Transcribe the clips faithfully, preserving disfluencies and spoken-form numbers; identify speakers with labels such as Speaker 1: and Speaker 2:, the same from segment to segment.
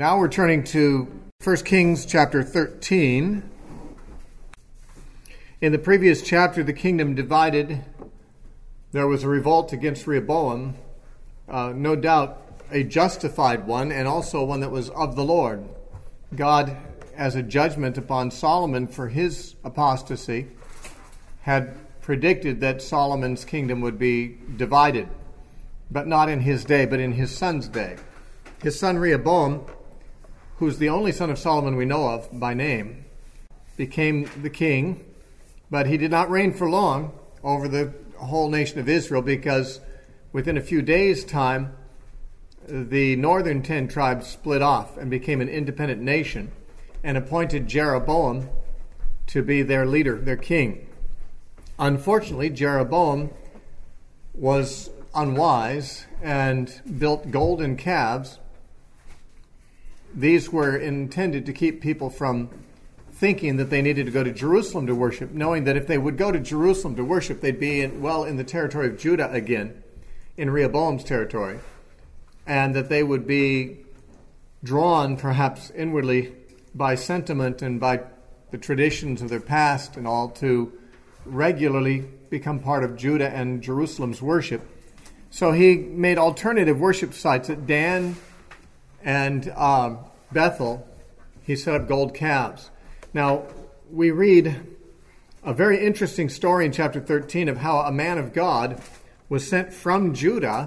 Speaker 1: Now we're turning to First Kings chapter thirteen. In the previous chapter, the kingdom divided. There was a revolt against Rehoboam, uh, no doubt a justified one, and also one that was of the Lord. God, as a judgment upon Solomon for his apostasy, had predicted that Solomon's kingdom would be divided, but not in his day, but in his son's day. His son Rehoboam, who's the only son of Solomon we know of by name, became the king, but he did not reign for long over the whole nation of Israel, because within a few days' time, the northern ten tribes split off and became an independent nation and appointed Jeroboam to be their leader, their king. Unfortunately, Jeroboam was unwise and built golden calves. These were intended to keep people from thinking that they needed to go to Jerusalem to worship, knowing that if they would go to Jerusalem to worship, they'd be in, well in the territory of Judah again, in Rehoboam's territory, and that they would be drawn perhaps inwardly by sentiment and by the traditions of their past and all to regularly become part of Judah and Jerusalem's worship. So he made alternative worship sites at Dan and uh, Bethel. He set up gold calves. Now, we read a very interesting story in chapter thirteen of how a man of God was sent from Judah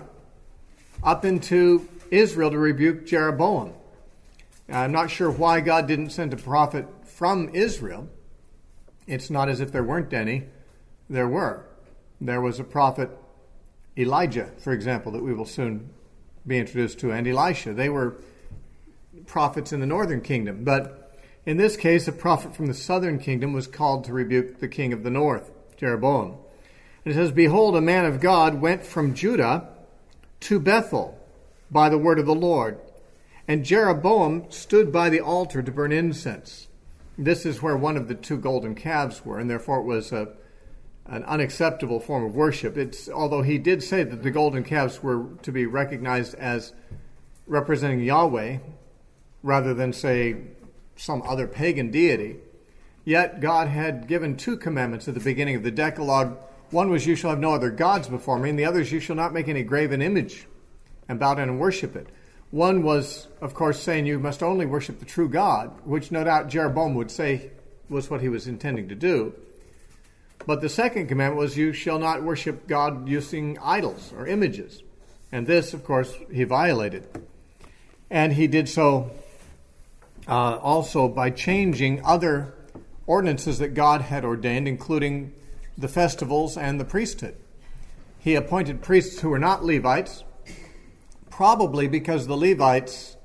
Speaker 1: up into Israel to rebuke Jeroboam. Now, I'm not sure why God didn't send a prophet from Israel. It's not as if there weren't any. There were. There was a prophet, Elijah, for example, that we will soon be introduced to, and Elisha. They were prophets in the northern kingdom. But in this case, a prophet from the southern kingdom was called to rebuke the king of the north, Jeroboam. And it says, "Behold, a man of God went from Judah to Bethel by the word of the Lord. And Jeroboam stood by the altar to burn incense." This is where one of the two golden calves were, and therefore it was a, an unacceptable form of worship. It's, although he did say that the golden calves were to be recognized as representing Yahweh, rather than, say, some other pagan deity, yet God had given two commandments at the beginning of the Decalogue. One was, "You shall have no other gods before me," and the other is, "You shall not make any graven image and bow down and worship it." One was, of course, saying you must only worship the true God, which no doubt Jeroboam would say was what he was intending to do. But the second commandment was, "You shall not worship God using idols or images." And this, of course, he violated. And he did so uh, also by changing other ordinances that God had ordained, including the festivals and the priesthood. He appointed priests who were not Levites, probably because the Levites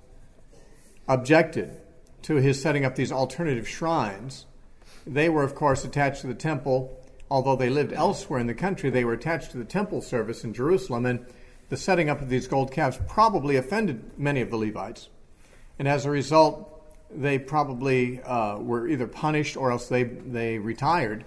Speaker 1: objected to his setting up these alternative shrines. They were, of course, attached to the temple. Although they lived elsewhere in the country, they were attached to the temple service in Jerusalem, and the setting up of these gold calves probably offended many of the Levites. And as a result, they probably uh, were either punished or else they, they retired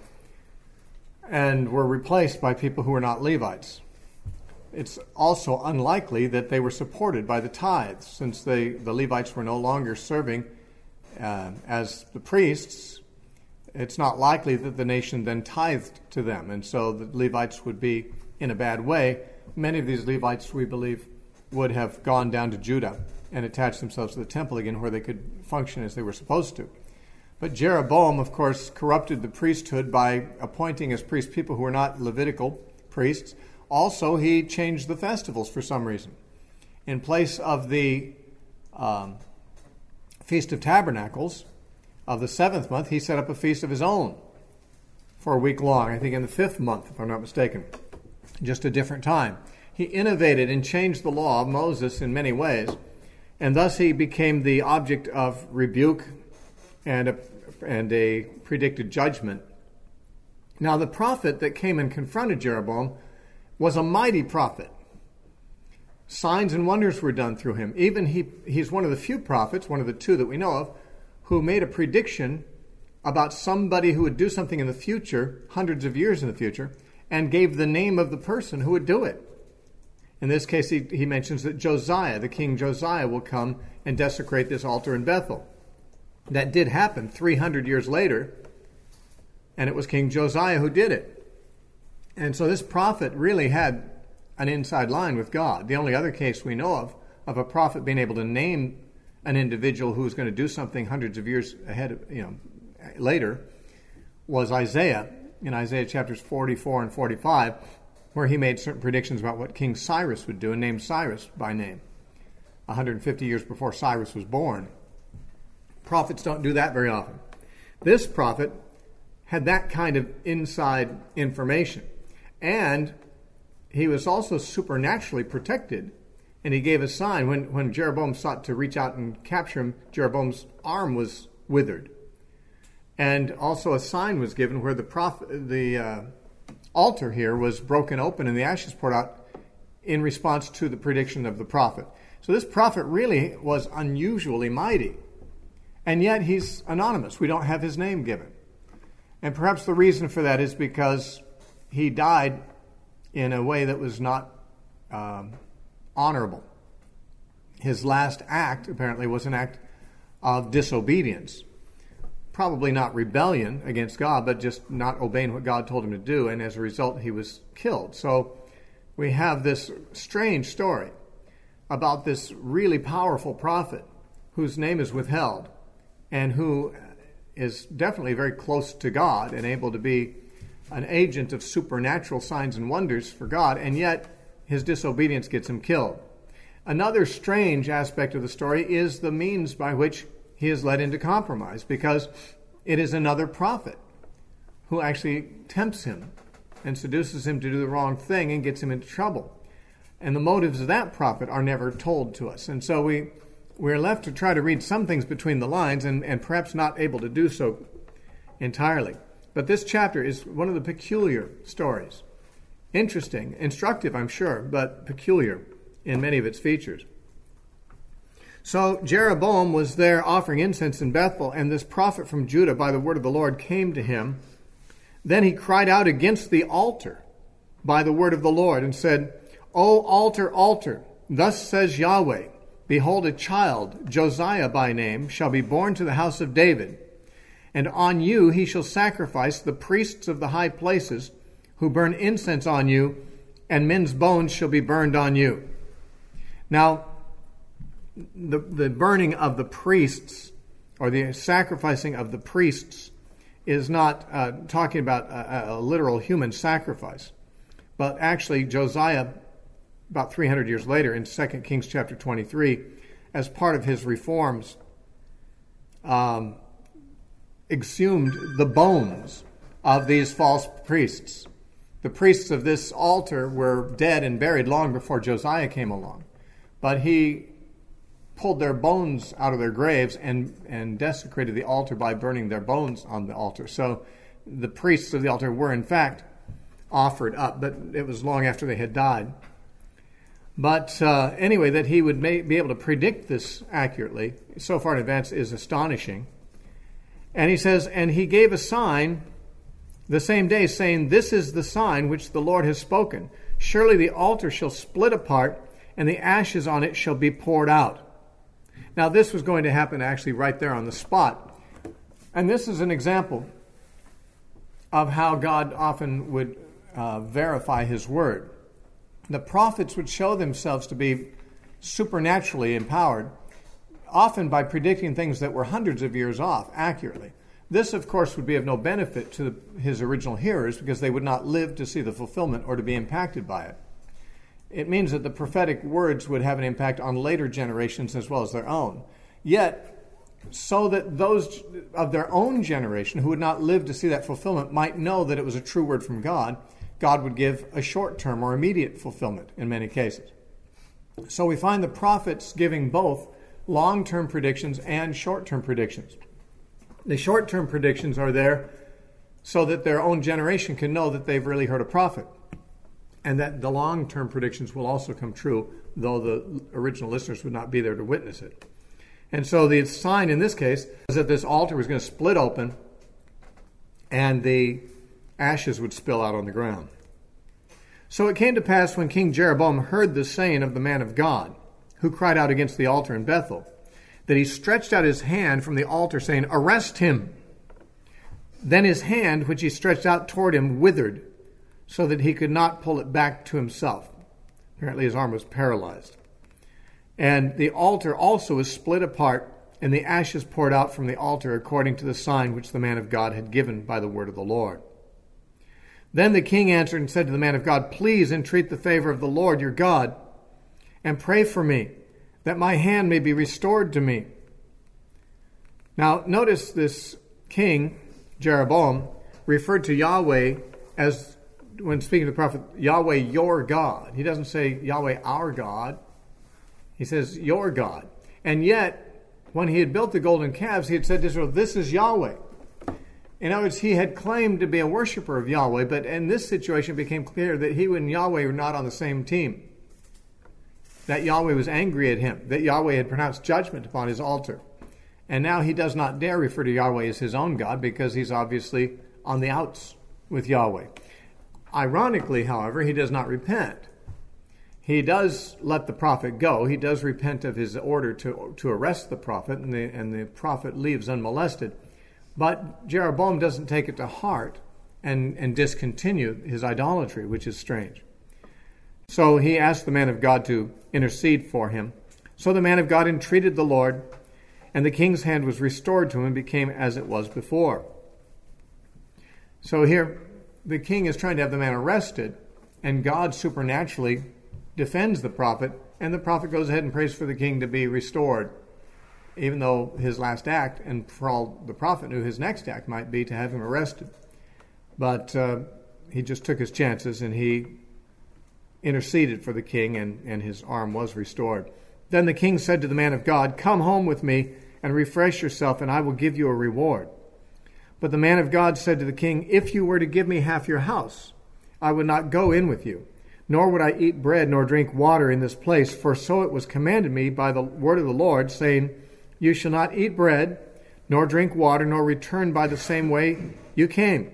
Speaker 1: and were replaced by people who were not Levites. It's also unlikely that they were supported by the tithes, since they, the Levites were no longer serving uh, as the priests. It's not likely that the nation then tithed to them, and so the Levites would be in a bad way. Many of these Levites, we believe, would have gone down to Judah and attached themselves to the temple again, where they could function as they were supposed to. But Jeroboam, of course, corrupted the priesthood by appointing as priests people who were not Levitical priests. Also, he changed the festivals for some reason. In place of the um, Feast of Tabernacles of the seventh month, he set up a feast of his own for a week long, I think in the fifth month, if I'm not mistaken, just a different time. He innovated and changed the law of Moses in many ways, and thus he became the object of rebuke and a, and a predicted judgment. Now, the prophet that came and confronted Jeroboam was a mighty prophet. Signs and wonders were done through him. Even he, he's one of the few prophets, one of the two that we know of, who made a prediction about somebody who would do something in the future, hundreds of years in the future, and gave the name of the person who would do it. In this case, he, he mentions that Josiah, the king Josiah, will come and desecrate this altar in Bethel. That did happen three hundred years later, and it was King Josiah who did it. And so this prophet really had an inside line with God. The only other case we know of, of a prophet being able to name an individual who was going to do something hundreds of years ahead of, you know, later, was Isaiah, in Isaiah chapters forty-four and forty-five, where he made certain predictions about what King Cyrus would do and named Cyrus by name, one hundred fifty years before Cyrus was born. Prophets don't do that very often. This prophet had that kind of inside information. And he was also supernaturally protected. And he gave a sign. When, when Jeroboam sought to reach out and capture him, Jeroboam's arm was withered. And also a sign was given where the prophet, the uh, altar here was broken open and the ashes poured out in response to the prediction of the prophet. So this prophet really was unusually mighty. And yet he's anonymous. We don't have his name given. And perhaps the reason for that is because he died in a way that was not um, honorable. His last act, apparently, was an act of disobedience. Probably not rebellion against God, but just not obeying what God told him to do. And as a result, he was killed. So we have this strange story about this really powerful prophet whose name is withheld, and who is definitely very close to God and able to be an agent of supernatural signs and wonders for God, and yet his disobedience gets him killed. Another strange aspect of the story is the means by which he is led into compromise, because it is another prophet who actually tempts him and seduces him to do the wrong thing and gets him into trouble. And the motives of that prophet are never told to us. And so we We're left to try to read some things between the lines and, and perhaps not able to do so entirely. But this chapter is one of the peculiar stories. Interesting, instructive, I'm sure, but peculiar in many of its features. So Jeroboam was there offering incense in Bethel, and this prophet from Judah by the word of the Lord came to him. Then he cried out against the altar by the word of the Lord and said, O altar, altar, thus says Yahweh, behold, a child, Josiah by name, shall be born to the house of David. And on you he shall sacrifice the priests of the high places, who burn incense on you, and men's bones shall be burned on you. Now, the, the burning of the priests, or the sacrificing of the priests, is not uh, talking about a, a literal human sacrifice. But actually, Josiah, about three hundred years later, in Second Kings chapter twenty-three, as part of his reforms, um, exhumed the bones of these false priests. The priests of this altar were dead and buried long before Josiah came along. But he pulled their bones out of their graves and, and desecrated the altar by burning their bones on the altar. So the priests of the altar were, in fact, offered up, but it was long after they had died. But uh, anyway, that he would may, be able to predict this accurately, so far in advance, is astonishing. And he says, and he gave a sign the same day, saying, this is the sign which the Lord has spoken. Surely the altar shall split apart, and the ashes on it shall be poured out. Now, this was going to happen actually right there on the spot. And this is an example of how God often would uh, verify his word. The prophets would show themselves to be supernaturally empowered, often by predicting things that were hundreds of years off accurately. This, of course, would be of no benefit to his original hearers because they would not live to see the fulfillment or to be impacted by it. It means that the prophetic words would have an impact on later generations as well as their own. Yet, so that those of their own generation who would not live to see that fulfillment might know that it was a true word from God, God would give a short-term or immediate fulfillment in many cases. So we find the prophets giving both long-term predictions and short-term predictions. The short-term predictions are there so that their own generation can know that they've really heard a prophet, and that the long-term predictions will also come true, though the original listeners would not be there to witness it. And so the sign in this case is that this altar was going to split open and the ashes would spill out on the ground. So it came to pass when King Jeroboam heard the saying of the man of God, who cried out against the altar in Bethel, that he stretched out his hand from the altar, saying, Arrest him. Then his hand, which he stretched out toward him, withered, so that he could not pull it back to himself. Apparently his arm was paralyzed. And the altar also was split apart, and the ashes poured out from the altar according to the sign which the man of God had given by the word of the Lord. Then the king answered and said to the man of God, Please entreat the favor of the Lord your God, and pray for me, that my hand may be restored to me. Now, notice this king, Jeroboam, referred to Yahweh as, when speaking to the prophet, Yahweh your God. He doesn't say Yahweh our God. He says your God. And yet, when he had built the golden calves, he had said to Israel, This is Yahweh. In other words, he had claimed to be a worshiper of Yahweh, but in this situation it became clear that he and Yahweh were not on the same team. That Yahweh was angry at him, that Yahweh had pronounced judgment upon his altar. And now he does not dare refer to Yahweh as his own God because he's obviously on the outs with Yahweh. Ironically, however, he does not repent. He does let the prophet go. He does repent of his order to, to arrest the prophet, and the, and the prophet leaves unmolested. But Jeroboam doesn't take it to heart and, and discontinue his idolatry, which is strange. So he asked the man of God to intercede for him. So the man of God entreated the Lord, and the king's hand was restored to him and became as it was before. So here, the king is trying to have the man arrested, and God supernaturally defends the prophet, and the prophet goes ahead and prays for the king to be restored, even though his last act, and for all the prophet knew, his next act might be to have him arrested. But uh, he just took his chances, and he interceded for the king, and, and his arm was restored. Then the king said to the man of God, Come home with me and refresh yourself, and I will give you a reward. But the man of God said to the king, If you were to give me half your house, I would not go in with you, nor would I eat bread nor drink water in this place, for so it was commanded me by the word of the Lord, saying, You shall not eat bread, nor drink water, nor return by the same way you came.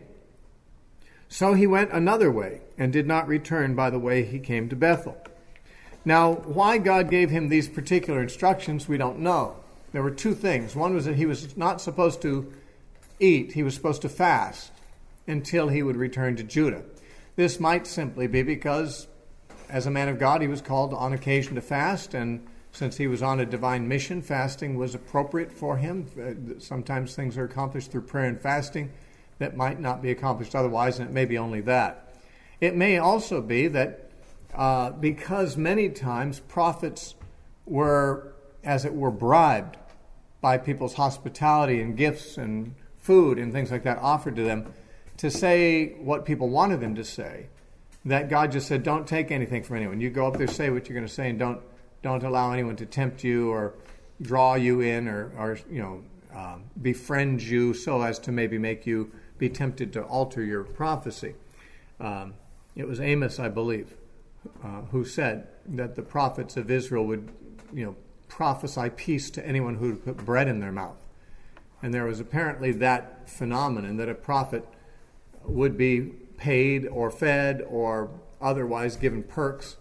Speaker 1: So he went another way, and did not return by the way he came to Bethel. Now, why God gave him these particular instructions, we don't know. There were two things. One was that he was not supposed to eat. He was supposed to fast until he would return to Judah. This might simply be because, as a man of God, he was called on occasion to fast, and since he was on a divine mission, fasting was appropriate for him. Sometimes things are accomplished through prayer and fasting that might not be accomplished otherwise, and it may be only that. It may also be that uh, because many times prophets were, as it were, bribed by people's hospitality and gifts and food and things like that offered to them to say what people wanted them to say, that God just said, don't take anything from anyone. You go up there, say what you're going to say, and don't don't allow anyone to tempt you or draw you in or, or you know, um, befriend you so as to maybe make you be tempted to alter your prophecy. Um, it was Amos, I believe, uh, who said that the prophets of Israel would, you know, prophesy peace to anyone who would put bread in their mouth. And there was apparently that phenomenon that a prophet would be paid or fed or otherwise given perks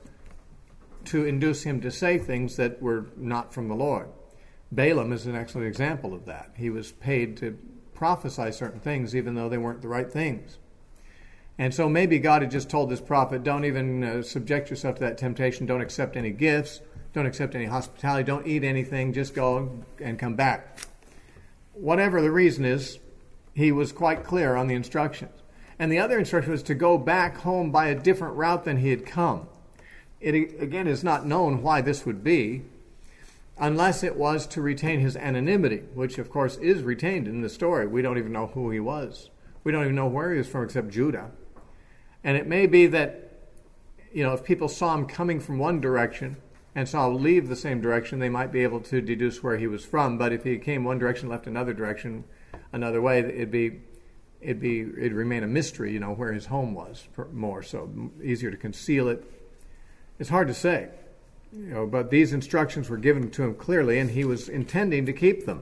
Speaker 1: to induce him to say things that were not from the Lord. Balaam is an excellent example of that. He was paid to prophesy certain things even though they weren't the right things. And so maybe God had just told this prophet, don't even uh, subject yourself to that temptation, don't accept any gifts, don't accept any hospitality, don't eat anything, just go and come back. Whatever the reason is, he was quite clear on the instructions. And the other instruction was to go back home by a different route than he had come. It, again, is not known why this would be, unless it was to retain his anonymity, which, of course, is retained in the story. We don't even know who he was. We don't even know where he was from except Judah. And it may be that, you know, if people saw him coming from one direction and saw him leave the same direction, they might be able to deduce where he was from. But if he came one direction, left another direction, another way, it'd be, it'd be, it'd remain a mystery, you know, where his home was more, so easier to conceal it. It's hard to say, you know, but these instructions were given to him clearly, and he was intending to keep them.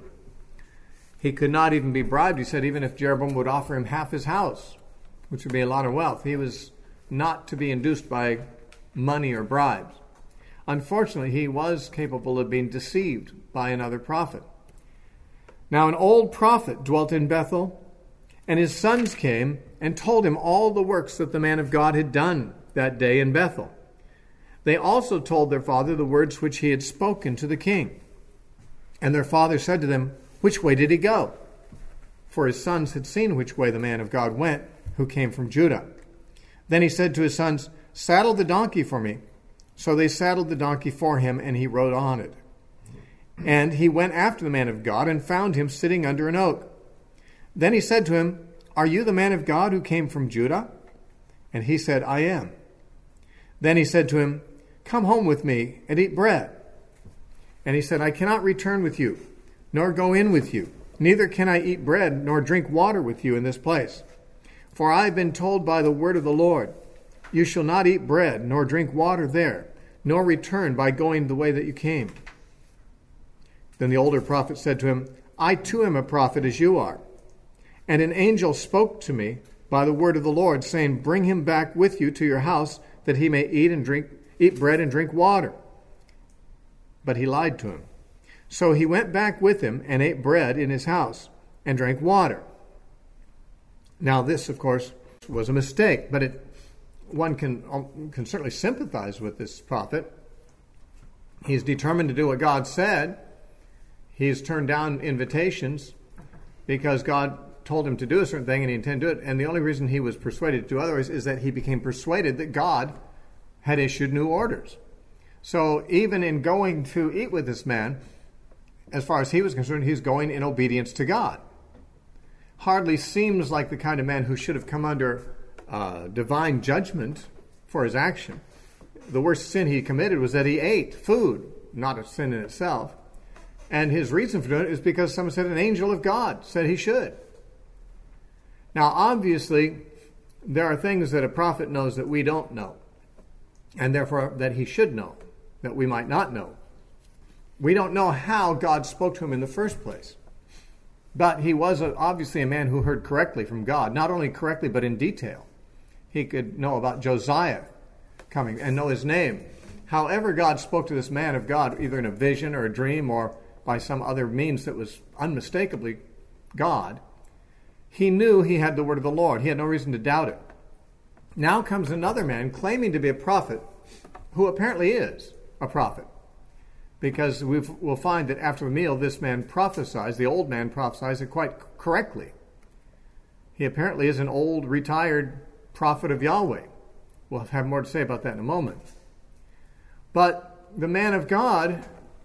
Speaker 1: He could not even be bribed. He said even if Jeroboam would offer him half his house, which would be a lot of wealth, he was not to be induced by money or bribes. Unfortunately, he was capable of being deceived by another prophet. Now, an old prophet dwelt in Bethel, and his sons came and told him all the works that the man of God had done that day in Bethel. They also told their father the words which he had spoken to the king. And their father said to them, "Which way did he go?" For his sons had seen which way the man of God went, who came from Judah. Then he said to his sons, "Saddle the donkey for me." So they saddled the donkey for him, and he rode on it. And he went after the man of God and found him sitting under an oak. Then he said to him, "Are you the man of God who came from Judah?" And he said, "I am." Then he said to him, "Come home with me and eat bread." And he said, "I cannot return with you, nor go in with you. Neither can I eat bread nor drink water with you in this place. For I have been told by the word of the Lord, you shall not eat bread nor drink water there, nor return by going the way that you came." Then the older prophet said to him, "I too am a prophet as you are. And an angel spoke to me by the word of the Lord, saying, bring him back with you to your house, that he may eat and drink, eat bread and drink water." But he lied to him. So he went back with him and ate bread in his house and drank water. Now this, of course, was a mistake, but it, one can, can certainly sympathize with this prophet. He's determined to do what God said. He's turned down invitations because God told him to do a certain thing and he intended to do it. And the only reason he was persuaded to do otherwise is that he became persuaded that God had issued new orders. So even in going to eat with this man, as far as he was concerned, he's going in obedience to God. Hardly seems like the kind of man who should have come under uh, divine judgment for his action. The worst sin he committed was that he ate food, not a sin in itself. And his reason for doing it is because someone said an angel of God said he should. Now, obviously, there are things that a prophet knows that we don't know, and therefore that he should know, that we might not know. We don't know how God spoke to him in the first place. But he was a, obviously a man who heard correctly from God, not only correctly, but in detail. He could know about Josiah coming and know his name. However God spoke to this man of God, either in a vision or a dream or by some other means that was unmistakably God, he knew he had the word of the Lord. He had no reason to doubt it. Now comes another man claiming to be a prophet, who apparently is a prophet. Because we've, we'll find that after a meal, this man prophesies, the old man prophesies it quite correctly. He apparently is an old, retired prophet of Yahweh. We'll have more to say about that in a moment. But the man of God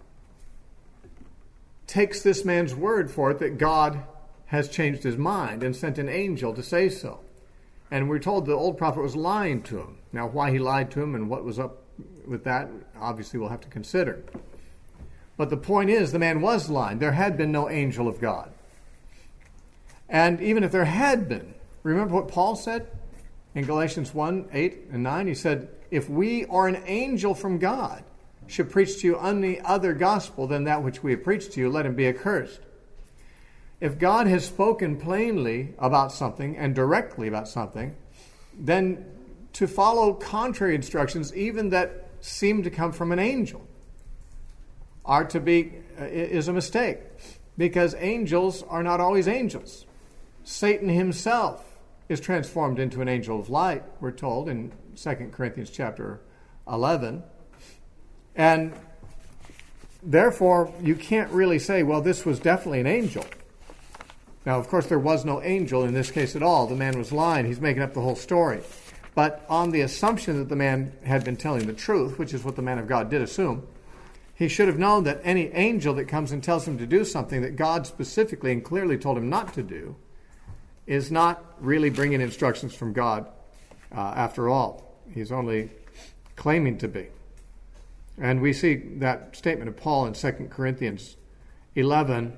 Speaker 1: takes this man's word for it that God has changed his mind and sent an angel to say so. And we're told the old prophet was lying to him. Now, why he lied to him and what was up with that, obviously we'll have to consider. But the point is, the man was lying. There had been no angel of God. And even if there had been, remember what Paul said in Galatians one, eight and nine? He said, if we or an angel from God should preach to you any other gospel than that which we have preached to you, let him be accursed. If God has spoken plainly about something and directly about something, then to follow contrary instructions, even that seem to come from an angel, are to be uh, is a mistake, because angels are not always angels. Satan himself is transformed into an angel of light, we're told in Second Corinthians chapter eleven. And therefore, you can't really say, well, this was definitely an angel. Now, of course, there was no angel in this case at all. The man was lying. He's making up the whole story. But on the assumption that the man had been telling the truth, which is what the man of God did assume, he should have known that any angel that comes and tells him to do something that God specifically and clearly told him not to do is not really bringing instructions from God uh, after all. He's only claiming to be. And we see that statement of Paul in Second Corinthians eleven,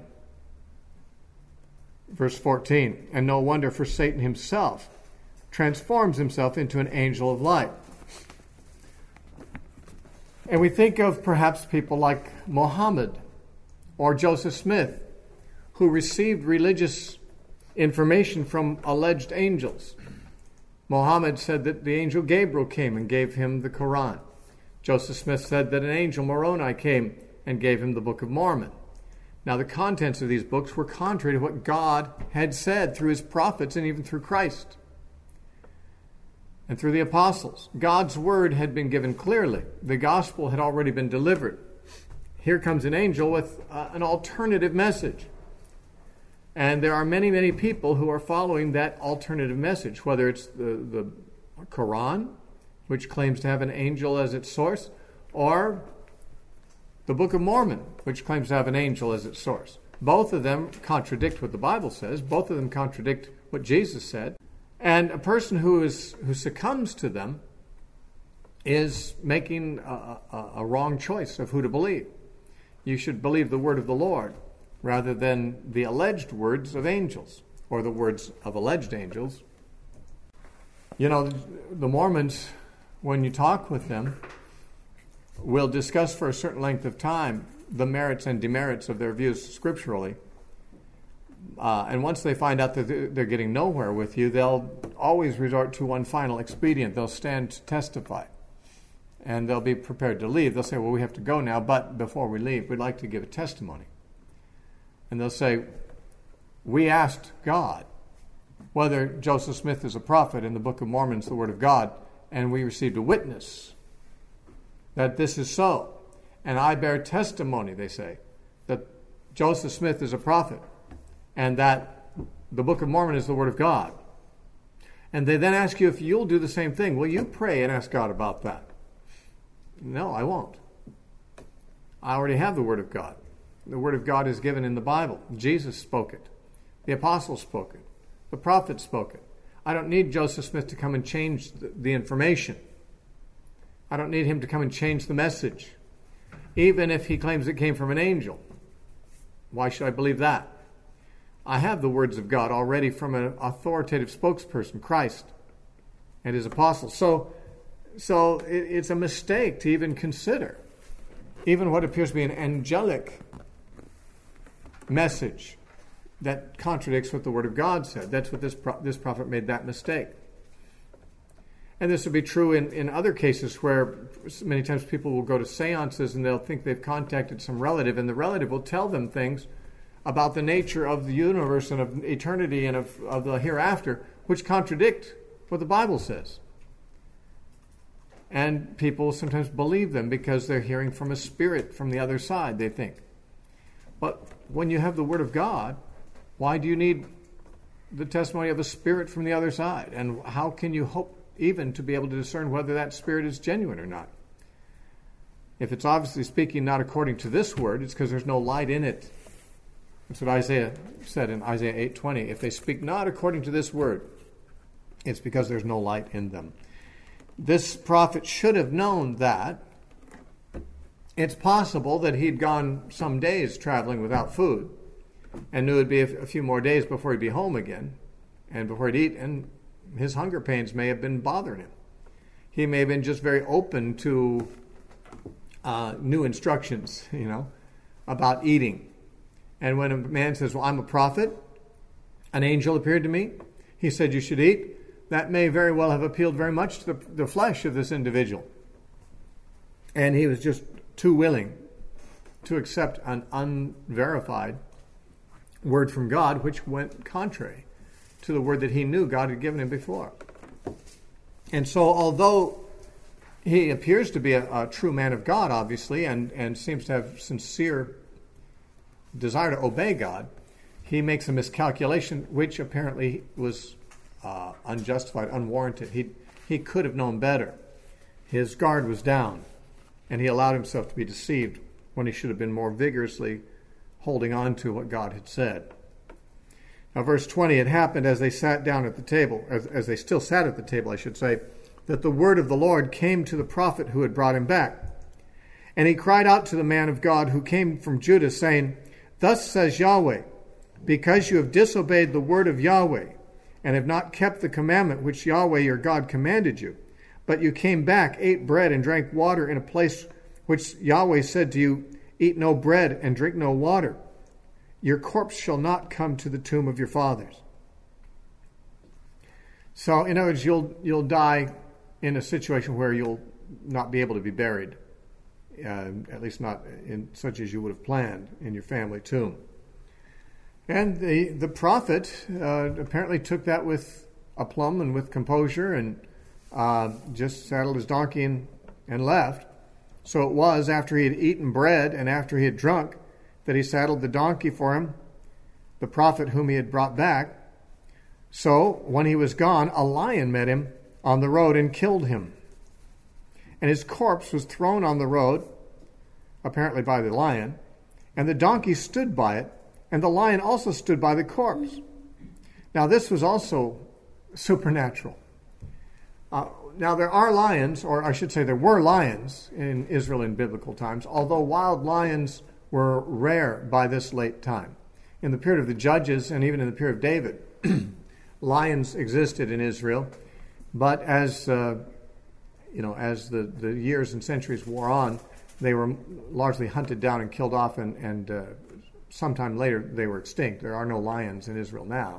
Speaker 1: verse fourteen. And no wonder, for Satan himself transforms himself into an angel of light. And we think of perhaps people like Muhammad or Joseph Smith, who received religious information from alleged angels. Mohammed said that the angel Gabriel came and gave him the Quran. Joseph Smith said that an angel Moroni came and gave him the Book of Mormon. Now, the contents of these books were contrary to what God had said through his prophets and even through Christ and through the apostles. God's word had been given clearly. The gospel had already been delivered. Here comes an angel with uh, an alternative message. And there are many, many people who are following that alternative message, whether it's the, the Quran, which claims to have an angel as its source, or the Book of Mormon, which claims to have an angel as its source. Both of them contradict what the Bible says. Both of them contradict what Jesus said. And a person who is who succumbs to them is making a, a, a wrong choice of who to believe. You should believe the word of the Lord rather than the alleged words of angels or the words of alleged angels. You know, the Mormons, when you talk with them, will discuss for a certain length of time the merits and demerits of their views scripturally. Uh, and once they find out that they're getting nowhere with you, they'll always resort to one final expedient. They'll stand to testify. And they'll be prepared to leave. They'll say, well, we have to go now, but before we leave, we'd like to give a testimony. And they'll say, we asked God whether Joseph Smith is a prophet and the Book of Mormon is the Word of God, and we received a witness that this is so. And I bear testimony, they say, that Joseph Smith is a prophet and that the Book of Mormon is the Word of God. And they then ask you if you'll do the same thing. Will you pray and ask God about that? No, I won't. I already have the Word of God. The Word of God is given in the Bible. Jesus spoke it. The apostles spoke it. The prophets spoke it. I don't need Joseph Smith to come and change the, the information. I don't need him to come and change the message. Even if he claims it came from an angel. Why should I believe that? I have the words of God already from an authoritative spokesperson, Christ, and his apostles. So, so it, it's a mistake to even consider even what appears to be an angelic message that contradicts what the Word of God said. That's what this pro- this prophet made that mistake. And this would be true in, in other cases where many times people will go to seances and they'll think they've contacted some relative, and the relative will tell them things about the nature of the universe and of eternity and of, of the hereafter, which contradict what the Bible says. And people sometimes believe them because they're hearing from a spirit from the other side, they think. But when you have the Word of God, why do you need the testimony of a spirit from the other side? And how can you hope even to be able to discern whether that spirit is genuine or not? If it's obviously speaking not according to this word, it's because there's no light in it. That's what Isaiah said in Isaiah eight twenty. If they speak not according to this word, it's because there's no light in them. This prophet should have known that. It's possible that he'd gone some days traveling without food and knew it'd be a few more days before he'd be home again and before he'd eat, and his hunger pains may have been bothering him. He may have been just very open to uh, new instructions, you know, about eating. And when a man says, well, I'm a prophet, an angel appeared to me, he said you should eat, that may very well have appealed very much to the, the flesh of this individual. And he was just too willing to accept an unverified word from God, which went contrary to the word that he knew God had given him before. And so although he appears to be a, a true man of God, obviously, and, and seems to have sincere desire to obey God, he makes a miscalculation which apparently was uh, unjustified, unwarranted. He, he could have known better. His guard was down, and he allowed himself to be deceived when he should have been more vigorously holding on to what God had said. Now, verse twenty, it happened as they sat down at the table, as, as they still sat at the table, I should say, that the word of the Lord came to the prophet who had brought him back. And he cried out to the man of God who came from Judah, saying, Thus says Yahweh, because you have disobeyed the word of Yahweh, and have not kept the commandment which Yahweh your God commanded you, but you came back, ate bread, and drank water in a place which Yahweh said to you, Eat no bread and drink no water. Your corpse shall not come to the tomb of your fathers. So, in other words, you'll, you'll die in a situation where you'll not be able to be buried, uh, at least not in such as you would have planned in your family tomb. And the, the prophet uh, apparently took that with aplomb and with composure and uh, just saddled his donkey and, and left. So it was after he had eaten bread and after he had drunk that he saddled the donkey for him, the prophet whom he had brought back. So when he was gone, a lion met him on the road and killed him. And his corpse was thrown on the road, apparently by the lion, and the donkey stood by it, and the lion also stood by the corpse. Now this was also supernatural. Uh, now there are lions, or I should say there were lions in Israel in biblical times, although wild lions were rare by this late time. In the period of the Judges and even in the period of David, lions existed in Israel, but as uh, you know, as the, the years and centuries wore on, they were largely hunted down and killed off, and, and uh, sometime later they were extinct. There are no lions in Israel now.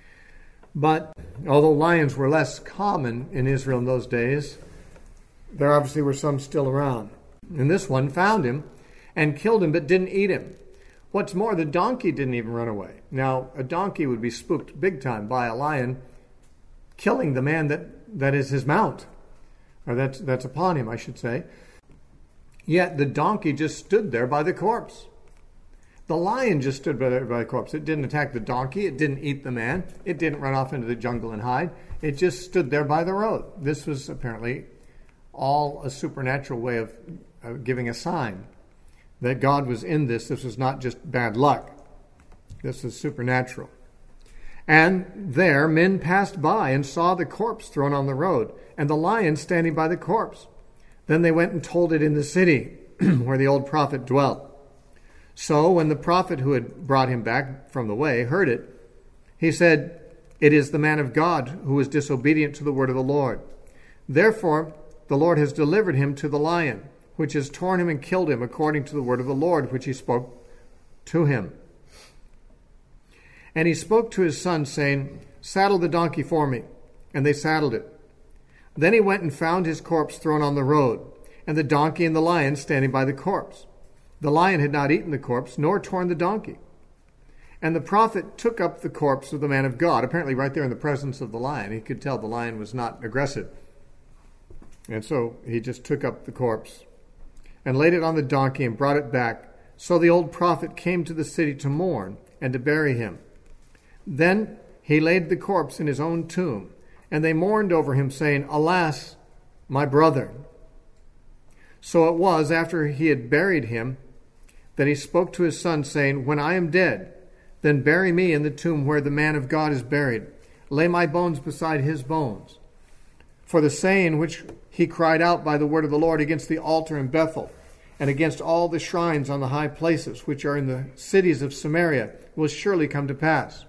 Speaker 1: But although lions were less common in Israel in those days, there obviously were some still around. And this one found him and killed him, but didn't eat him. What's more, the donkey didn't even run away. Now, a donkey would be spooked big time by a lion killing the man that, that is his mount, or that's, that's upon him, I should say. Yet the donkey just stood there by the corpse. The lion just stood by the, by the corpse. It didn't attack the donkey. It didn't eat the man. It didn't run off into the jungle and hide. It just stood there by the road. This was apparently all a supernatural way of uh, giving a sign that God was in this. This was not just bad luck. This was supernatural. And there men passed by and saw the corpse thrown on the road, and the lion standing by the corpse. Then they went and told it in the city where the old prophet dwelt. So when the prophet who had brought him back from the way heard it, he said, "It is the man of God who was disobedient to the word of the Lord. Therefore the Lord has delivered him to the lion, which has torn him and killed him according to the word of the Lord, which he spoke to him." And he spoke to his son, saying, "Saddle the donkey for me." And they saddled it. Then he went and found his corpse thrown on the road, and the donkey and the lion standing by the corpse. The lion had not eaten the corpse, nor torn the donkey. And the prophet took up the corpse of the man of God, apparently right there in the presence of the lion. He could tell the lion was not aggressive. And so he just took up the corpse and laid it on the donkey and brought it back. So the old prophet came to the city to mourn and to bury him. Then he laid the corpse in his own tomb, and they mourned over him, saying, "Alas, my brother." So it was, after he had buried him, that he spoke to his son, saying, "When I am dead, then bury me in the tomb where the man of God is buried. Lay my bones beside his bones." For the saying which he cried out by the word of the Lord against the altar in Bethel, and against all the shrines on the high places which are in the cities of Samaria, will surely come to pass.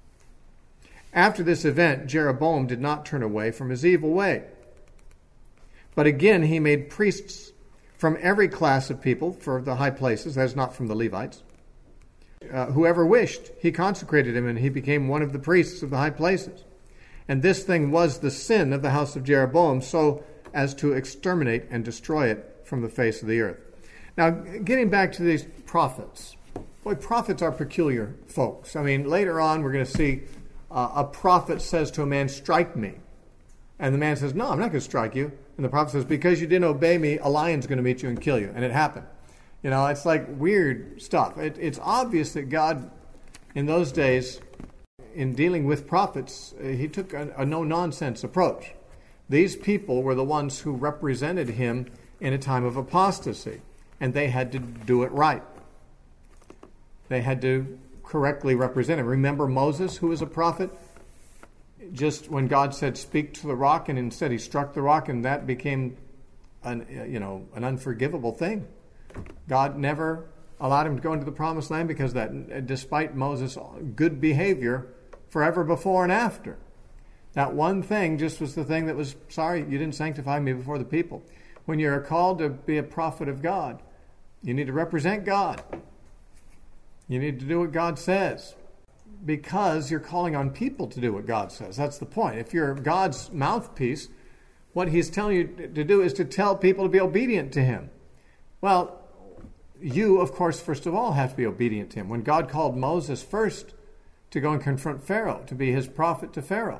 Speaker 1: After this event, Jeroboam did not turn away from his evil way. But again he made priests from every class of people for the high places, that is, not from the Levites. Uh, whoever wished, he consecrated him, and he became one of the priests of the high places. And this thing was the sin of the house of Jeroboam, so as to exterminate and destroy it from the face of the earth. Now, getting back to these prophets. Boy, prophets are peculiar folks. I mean, later on we're going to see uh, a prophet says to a man, "Strike me." And the man says, "No, I'm not going to strike you." And the prophet says, "Because you didn't obey me, a lion's going to meet you and kill you." And it happened. You know, it's like weird stuff. It, it's obvious that God, in those days, in dealing with prophets, he took a, a no-nonsense approach. These people were the ones who represented him in a time of apostasy, and they had to do it right. They had to correctly represent him. Remember Moses, who was a prophet? Just when God said, "Speak to the rock," and instead he struck the rock, and that became an, you know, an unforgivable thing. God never allowed him to go into the promised land because of that, despite Moses' good behavior forever before and after. That one thing just was the thing that was, "Sorry, you didn't sanctify me before the people." When you're called to be a prophet of God, you need to represent God. You need to do what God says. because you're calling on people to do what God says. That's the point. If you're God's mouthpiece, what he's telling you to do is to tell people to be obedient to him. Well, you, of course, first of all, have to be obedient to him. When God called Moses first to go and confront Pharaoh, to be his prophet to Pharaoh,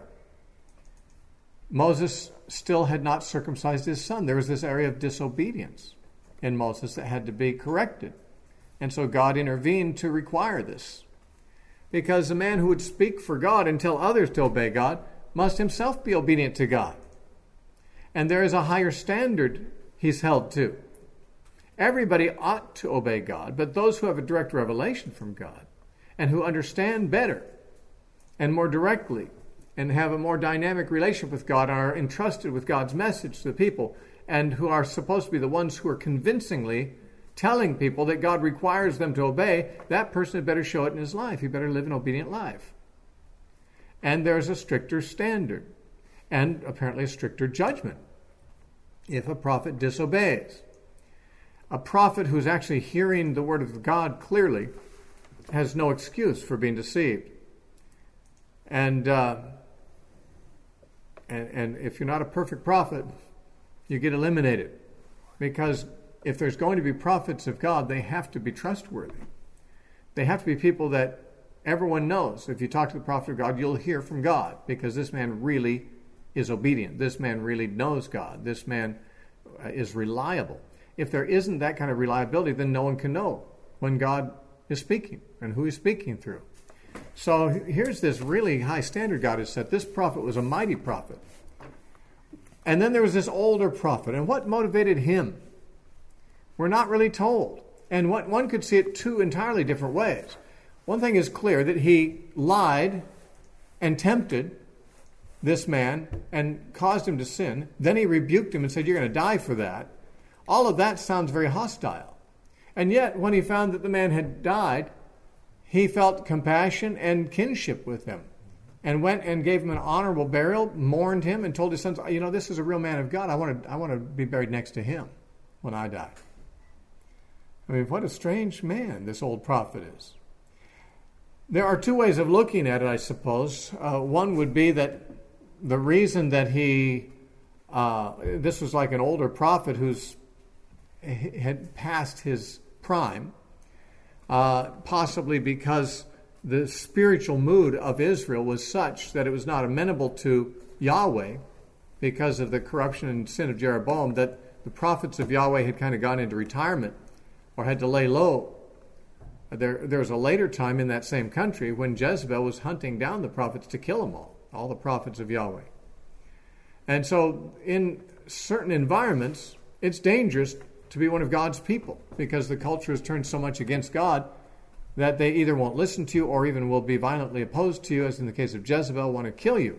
Speaker 1: Moses still had not circumcised his son. There was this area of disobedience in Moses that had to be corrected. And so God intervened to require this. Because the man who would speak for God and tell others to obey God must himself be obedient to God. And there is a higher standard he's held to. Everybody ought to obey God, but those who have a direct revelation from God and who understand better and more directly and have a more dynamic relationship with God and are entrusted with God's message to the people and who are supposed to be the ones who are convincingly telling people that God requires them to obey, that person had better show it in his life. He better live an obedient life. And there's a stricter standard and apparently a stricter judgment if a prophet disobeys. A prophet who's actually hearing the word of God clearly has no excuse for being deceived. And, uh, and, and if you're not a perfect prophet, you get eliminated. Because if there's going to be prophets of God, they have to be trustworthy. They have to be people that everyone knows. If you talk to the prophet of God, you'll hear from God, because this man really is obedient. This man really knows God. This man is reliable. If there isn't that kind of reliability, then no one can know when God is speaking and who he's speaking through. So here's this really high standard God has set. This prophet was a mighty prophet. And then there was this older prophet. And what motivated him? We're not really told. And what one could see it two entirely different ways. One thing is clear, that he lied and tempted this man and caused him to sin. Then he rebuked him and said, "You're going to die for that." All of that sounds very hostile. And yet, when he found that the man had died, he felt compassion and kinship with him and went and gave him an honorable burial, mourned him, and told his sons, "You know, this is a real man of God. I want to, I want to be buried next to him when I die." I mean, what a strange man this old prophet is. There are two ways of looking at it, I suppose. Uh, one would be that the reason that he, uh, this was like an older prophet who's had passed his prime, uh, possibly because the spiritual mood of Israel was such that it was not amenable to Yahweh because of the corruption and sin of Jeroboam, that the prophets of Yahweh had kind of gone into retirement or had to lay low. There, there was a later time in that same country when Jezebel was hunting down the prophets to kill them all, all the prophets of Yahweh. And so in certain environments, it's dangerous to be one of God's people, because the culture has turned so much against God that they either won't listen to you or even will be violently opposed to you, as in the case of Jezebel, want to kill you.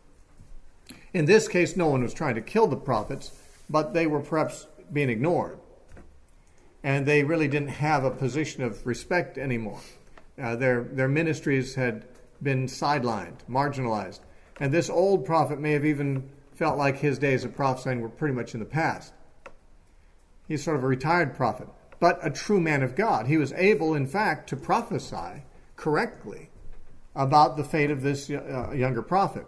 Speaker 1: In this case, no one was trying to kill the prophets, but they were perhaps being ignored. And they really didn't have a position of respect anymore. Uh, their, their ministries had been sidelined, marginalized. And this old prophet may have even felt like his days of prophesying were pretty much in the past. He's sort of a retired prophet, but a true man of God. He was able, in fact, to prophesy correctly about the fate of this uh, younger prophet.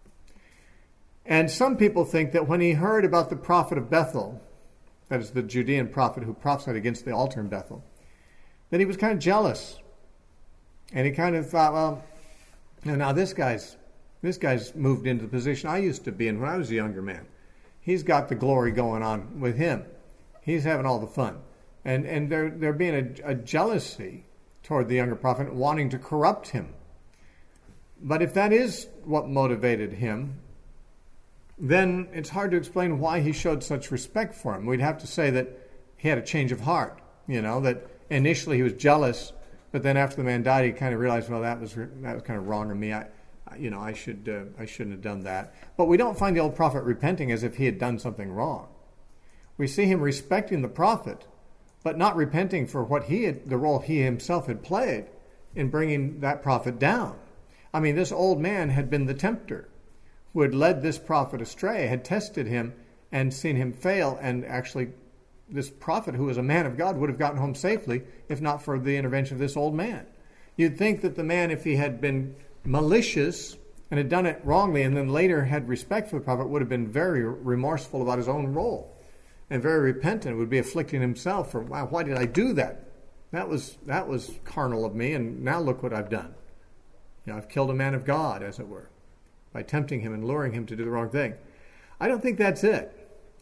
Speaker 1: And some people think that when he heard about the prophet of Bethel, that is the Judean prophet who prophesied against the altar in Bethel, that he was kind of jealous. And he kind of thought, well, now this guy's, this guy's moved into the position I used to be in when I was a younger man. He's got the glory going on with him. He's having all the fun. And and there, there being a, a jealousy toward the younger prophet, wanting to corrupt him. But if that is what motivated him, then it's hard to explain why he showed such respect for him. We'd have to say that he had a change of heart, you know, that initially he was jealous, but then after the man died, he kind of realized, well, that was that was kind of wrong of me. I, you know, I should uh, I shouldn't have done that. But we don't find the old prophet repenting as if he had done something wrong. We see him respecting the prophet, but not repenting for what he had, the role he himself had played in bringing that prophet down. I mean, this old man had been the tempter who had led this prophet astray, had tested him and seen him fail, and actually this prophet, who was a man of God, would have gotten home safely if not for the intervention of this old man. You'd think that the man, if he had been malicious and had done it wrongly and then later had respect for the prophet, would have been very remorseful about his own role and very repentant, would be afflicting himself for, wow, why did I do that? That was that was carnal of me, and now look what I've done. You know, I've killed a man of God, as it were, by tempting him and luring him to do the wrong thing. I don't think that's it.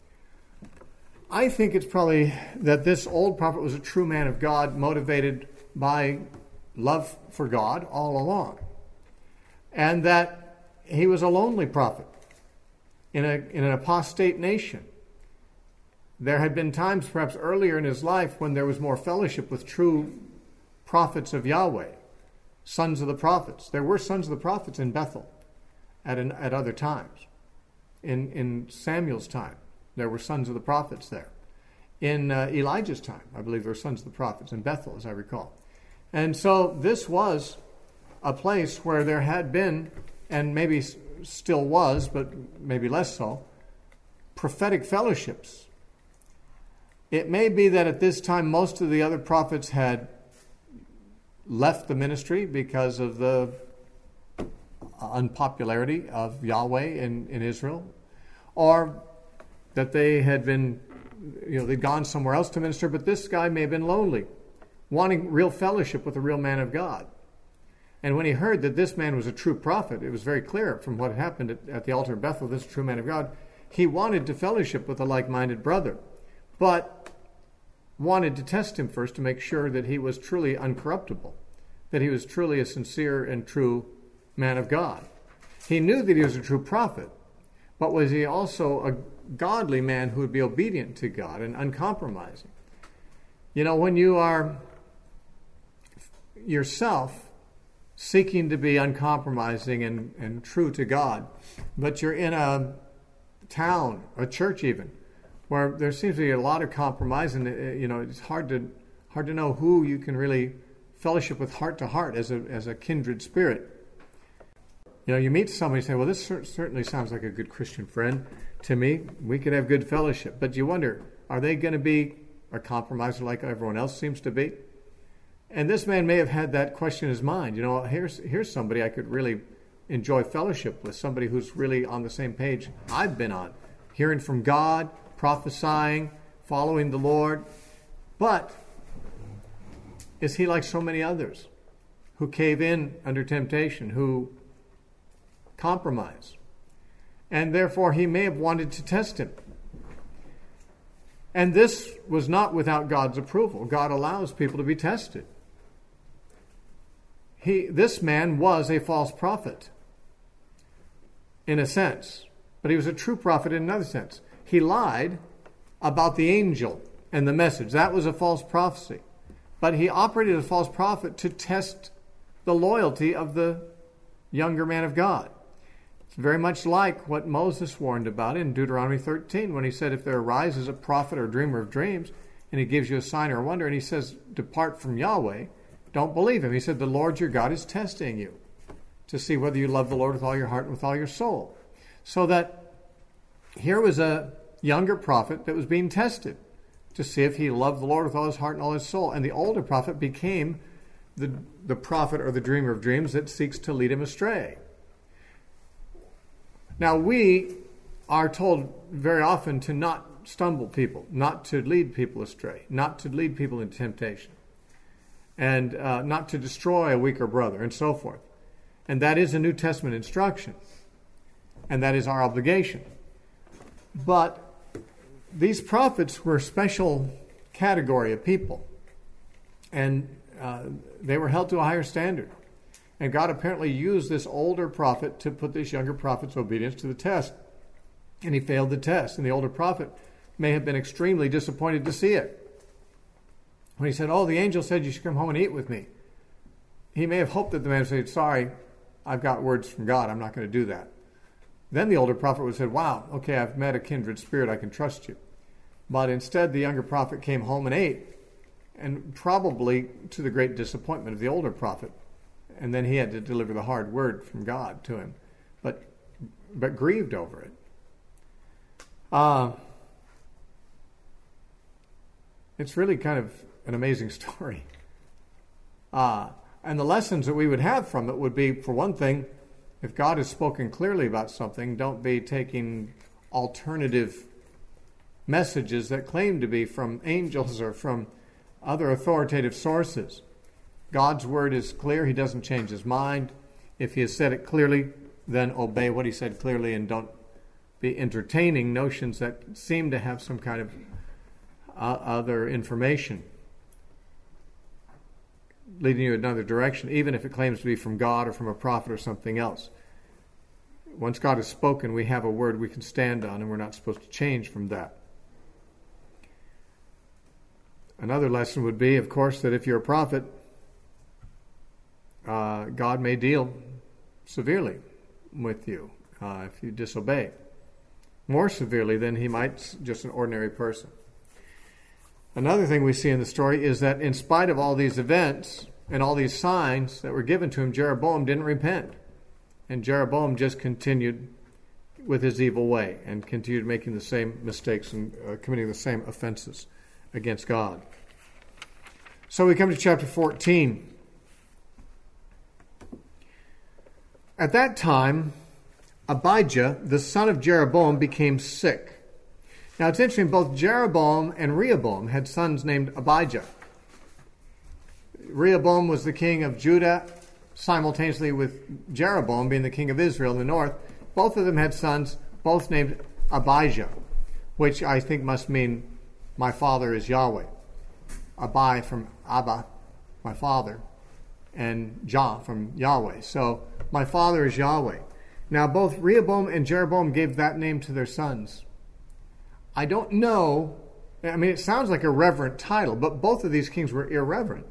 Speaker 1: I think it's probably that this old prophet was a true man of God, motivated by love for God all along. And that he was a lonely prophet in a in an apostate nation. There had been times perhaps earlier in his life when there was more fellowship with true prophets of Yahweh, sons of the prophets. There were sons of the prophets in Bethel at an, at other times. In, in Samuel's time, there were sons of the prophets there. In uh, Elijah's time, I believe there were sons of the prophets in Bethel, as I recall. And so this was a place where there had been, and maybe still was, but maybe less so, prophetic fellowships. It may be that at this time most of the other prophets had left the ministry because of the unpopularity of Yahweh in, in Israel, or that they had been, you know, they'd gone somewhere else to minister, but this guy may have been lonely, wanting real fellowship with a real man of God. And when he heard that this man was a true prophet, it was very clear from what happened at, at the altar of Bethel, this true man of God, he wanted to fellowship with a like-minded brother, but wanted to test him first to make sure that he was truly uncorruptible, that he was truly a sincere and true man of God. He knew that he was a true prophet, but was he also a godly man who would be obedient to God and uncompromising? You know, when you are yourself seeking to be uncompromising and, and true to God, but you're in a town, a church even, where there seems to be a lot of compromise, and you know it's hard to hard to know who you can really fellowship with heart to heart as a as a kindred spirit. You know, you meet somebody and say, well, this cer- certainly sounds like a good Christian friend to me. We could have good fellowship. But you wonder, are they going to be a compromiser like everyone else seems to be? And this man may have had that question in his mind. You know, here's here's somebody I could really enjoy fellowship with, somebody who's really on the same page I've been on, hearing from God, prophesying, following the Lord. But is he like so many others who cave in under temptation, who compromise? And therefore he may have wanted to test him. And this was not without God's approval. God allows people to be tested. He, this man was a false prophet, in a sense, but he was a true prophet in another sense. He lied about the angel and the message. That was a false prophecy. But he operated as a false prophet to test the loyalty of the younger man of God. It's very much like what Moses warned about in Deuteronomy thirteen, when he said, if there arises a prophet or dreamer of dreams, and he gives you a sign or a wonder, and he says, depart from Yahweh, don't believe him. He said, the Lord your God is testing you to see whether you love the Lord with all your heart and with all your soul. So that here was a younger prophet that was being tested to see if he loved the Lord with all his heart and all his soul. And the older prophet became the, the prophet or the dreamer of dreams that seeks to lead him astray. Now, we are told very often to not stumble people, not to lead people astray, not to lead people into temptation, and uh, not to destroy a weaker brother, and so forth. And that is a New Testament instruction, and that is our obligation. But these prophets were a special category of people, and uh, they were held to a higher standard. And God apparently used this older prophet to put this younger prophet's obedience to the test. And he failed the test. And the older prophet may have been extremely disappointed to see it. When he said, oh, the angel said you should come home and eat with me, he may have hoped that the man would say, sorry, I've got words from God, I'm not going to do that. Then the older prophet would have said, wow, okay, I've met a kindred spirit, I can trust you. But instead, the younger prophet came home and ate, and probably to the great disappointment of the older prophet. And then he had to deliver the hard word from God to him, but but grieved over it. Uh, it's really kind of an amazing story. Uh, And the lessons that we would have from it would be, for one thing, if God has spoken clearly about something, don't be taking alternative messages that claim to be from angels or from other authoritative sources. God's word is clear. He doesn't change his mind. If he has said it clearly, then obey what he said clearly and don't be entertaining notions that seem to have some kind of uh, other information leading you in another direction, even if it claims to be from God or from a prophet or something else. Once God has spoken, we have a word we can stand on, and we're not supposed to change from that. Another lesson would be, of course, that if you're a prophet, uh, God may deal severely with you uh, if you disobey. More severely than he might just an ordinary person. Another thing we see in the story is that in spite of all these events and all these signs that were given to him, Jeroboam didn't repent. And Jeroboam just continued with his evil way and continued making the same mistakes and uh, committing the same offenses against God. So we come to chapter fourteen. At that time, Abijah, the son of Jeroboam, became sick. Now it's interesting, both Jeroboam and Rehoboam had sons named Abijah. Rehoboam was the king of Judah, simultaneously with Jeroboam being the king of Israel in the north. Both of them had sons, both named Abijah, which I think must mean my father is Yahweh. Abi from Abba, my father, and Jah from Yahweh. So my father is Yahweh. Now both Rehoboam and Jeroboam gave that name to their sons. I don't know, I mean it sounds like a reverent title, but both of these kings were irreverent.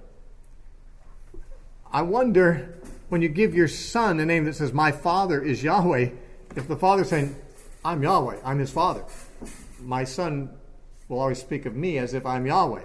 Speaker 1: I wonder, when you give your son a name that says, my father is Yahweh, if the father's saying, I'm Yahweh, I'm his father. My son will always speak of me as if I'm Yahweh.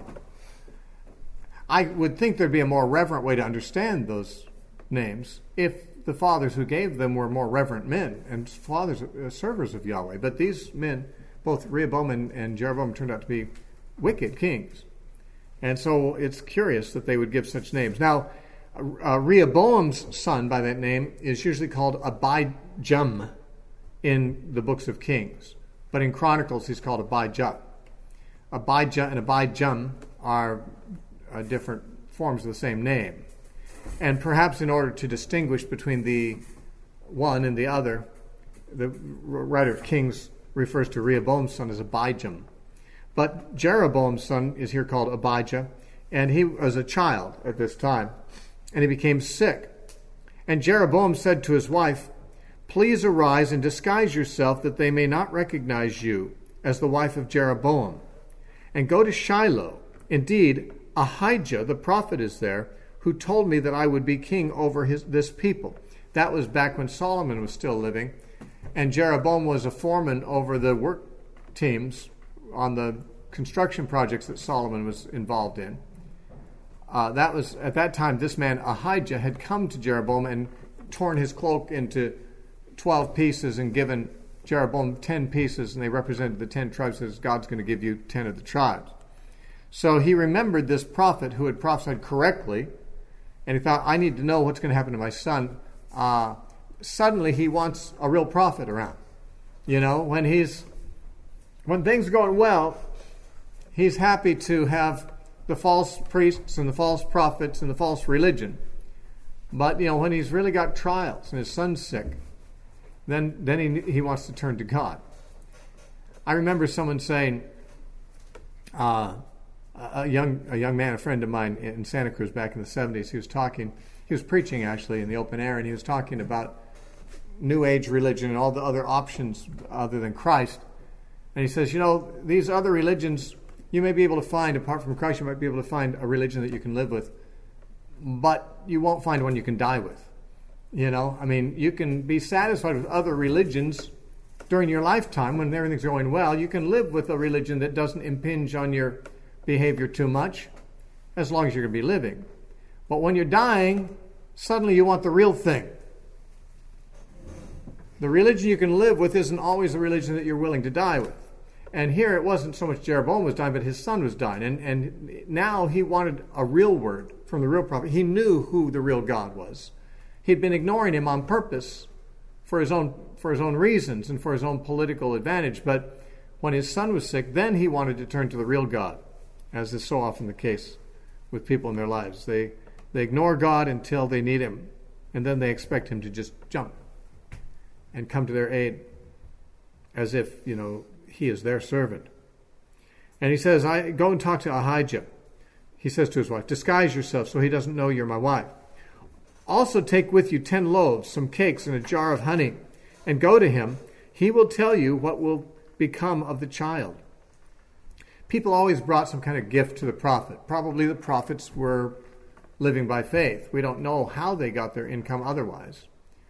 Speaker 1: I would think there'd be a more reverent way to understand those names if the fathers who gave them were more reverent men and fathers, uh, servers of Yahweh. But these men, both Rehoboam and, and Jeroboam, turned out to be wicked kings. And so it's curious that they would give such names. Now, uh, Rehoboam's son by that name is usually called Abijam in the books of Kings. But in Chronicles, he's called Abijah. Abijah and Abijam are uh, different forms of the same name. And perhaps in order to distinguish between the one and the other, the writer of Kings refers to Rehoboam's son as Abijam. But Jeroboam's son is here called Abijah, and he was a child at this time, and he became sick. And Jeroboam said to his wife, please arise and disguise yourself that they may not recognize you as the wife of Jeroboam, and go to Shiloh. Indeed, Ahijah the prophet is there, who told me that I would be king over his, this people. That was back when Solomon was still living, and Jeroboam was a foreman over the work teams on the construction projects that Solomon was involved in. Uh, that was at that time, this man Ahijah had come to Jeroboam and torn his cloak into twelve pieces and given Jeroboam ten pieces, and they represented the ten tribes. Says God's going to give you ten of the tribes. So he remembered this prophet who had prophesied correctly, and he thought, I need to know what's going to happen to my son. Uh, suddenly he wants a real prophet around. You know, when he's when things are going well, he's happy to have the false priests and the false prophets and the false religion. But, you know, when he's really got trials and his son's sick, then then he he wants to turn to God. I remember someone saying, uh, a young a young man, a friend of mine in Santa Cruz back in the seventies, he was talking, he was preaching actually in the open air, and he was talking about New Age religion and all the other options other than Christ. And he says, you know, these other religions, you may be able to find, apart from Christ, you might be able to find a religion that you can live with, but you won't find one you can die with. You know, I mean, you can be satisfied with other religions during your lifetime when everything's going well. You can live with a religion that doesn't impinge on your behavior too much, as long as you're going to be living. But when you're dying, suddenly you want the real thing. The religion you can live with isn't always the religion that you're willing to die with. And here it wasn't so much Jeroboam was dying, but his son was dying. And, and now he wanted a real word from the real prophet. He knew who the real God was. He'd been ignoring him on purpose for his own for his own reasons and for his own political advantage. But when his son was sick, then he wanted to turn to the real God, as is so often the case with people in their lives. They they ignore God until they need him, and then they expect him to just jump and come to their aid as if, you know, he is their servant. And he says, I go and talk to Ahijah. He says to his wife, disguise yourself so he doesn't know you're my wife. Also take with you ten loaves, some cakes, and a jar of honey, and go to him. He will tell you what will become of the child. People always brought some kind of gift to the prophet. Probably the prophets were living by faith. We don't know how they got their income otherwise.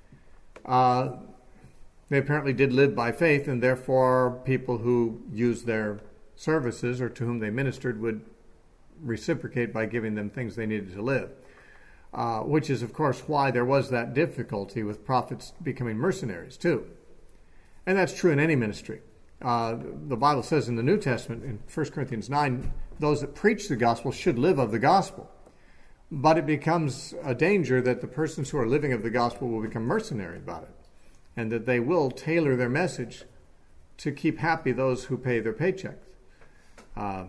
Speaker 1: Uh, they apparently did live by faith, and therefore people who used their services or to whom they ministered would reciprocate by giving them things they needed to live. Uh, which is, of course, why there was that difficulty with prophets becoming mercenaries, too. And that's true in any ministry. Uh, the Bible says in the New Testament, in First Corinthians nine, those that preach the gospel should live of the gospel. But it becomes a danger that the persons who are living of the gospel will become mercenary about it, and that they will tailor their message to keep happy those who pay their paychecks. Uh,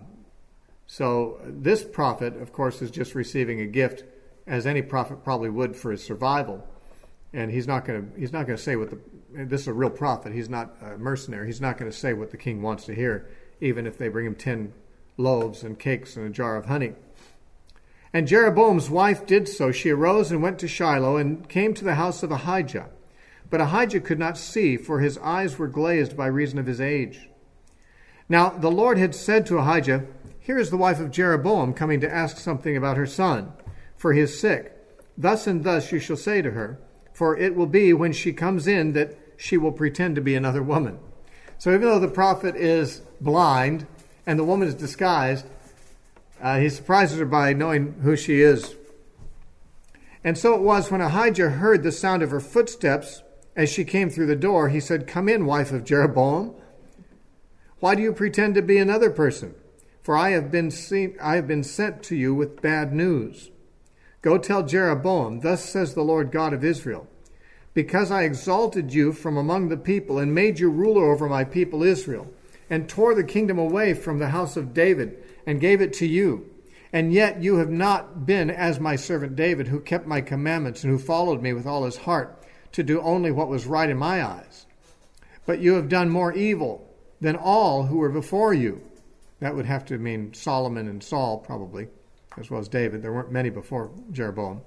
Speaker 1: so this prophet, of course, is just receiving a gift, as any prophet probably would for his survival. And he's not going to he's not going to say what the this is a real prophet. He's not a mercenary. He's not going to say what the king wants to hear, even if they bring him ten loaves and cakes and a jar of honey. And Jeroboam's wife did so. She arose and went to Shiloh and came to the house of Ahijah. But Ahijah could not see, for his eyes were glazed by reason of his age. Now the Lord had said to Ahijah, here is the wife of Jeroboam coming to ask something about her son, for he is sick. Thus and thus you shall say to her, for it will be when she comes in that she will pretend to be another woman. So even though the prophet is blind and the woman is disguised, uh, he surprises her by knowing who she is. And so it was when Ahijah heard the sound of her footsteps as she came through the door, he said, come in, wife of Jeroboam. Why do you pretend to be another person? For I have been seen, I have been sent to you with bad news. Go tell Jeroboam, thus says the Lord God of Israel, because I exalted you from among the people and made you ruler over my people Israel, and tore the kingdom away from the house of David and gave it to you. And yet you have not been as my servant David, who kept my commandments and who followed me with all his heart to do only what was right in my eyes. But you have done more evil than all who were before you. That would have to mean Solomon and Saul, probably, as well as David. There weren't many before Jeroboam.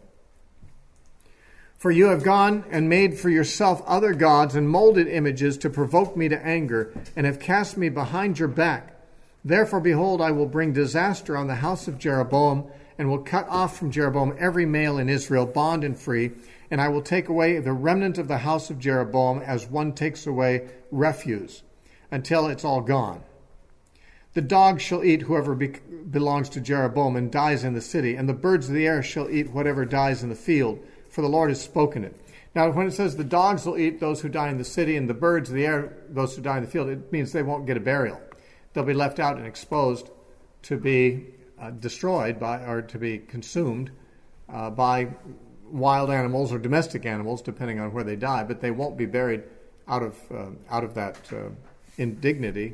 Speaker 1: For you have gone and made for yourself other gods and molded images to provoke me to anger, and have cast me behind your back. Therefore, behold, I will bring disaster on the house of Jeroboam, and will cut off from Jeroboam every male in Israel, bond and free, and I will take away the remnant of the house of Jeroboam as one takes away refuse, until it's all gone. The dogs shall eat whoever be- belongs to Jeroboam and dies in the city, and the birds of the air shall eat whatever dies in the field, for the Lord has spoken it. Now, when it says the dogs will eat those who die in the city, and the birds of the air those who die in the field, it means they won't get a burial. They'll be left out and exposed to be uh, destroyed by or to be consumed uh, by wild animals or domestic animals, depending on where they die. But they won't be buried out of uh, out of that uh, indignity.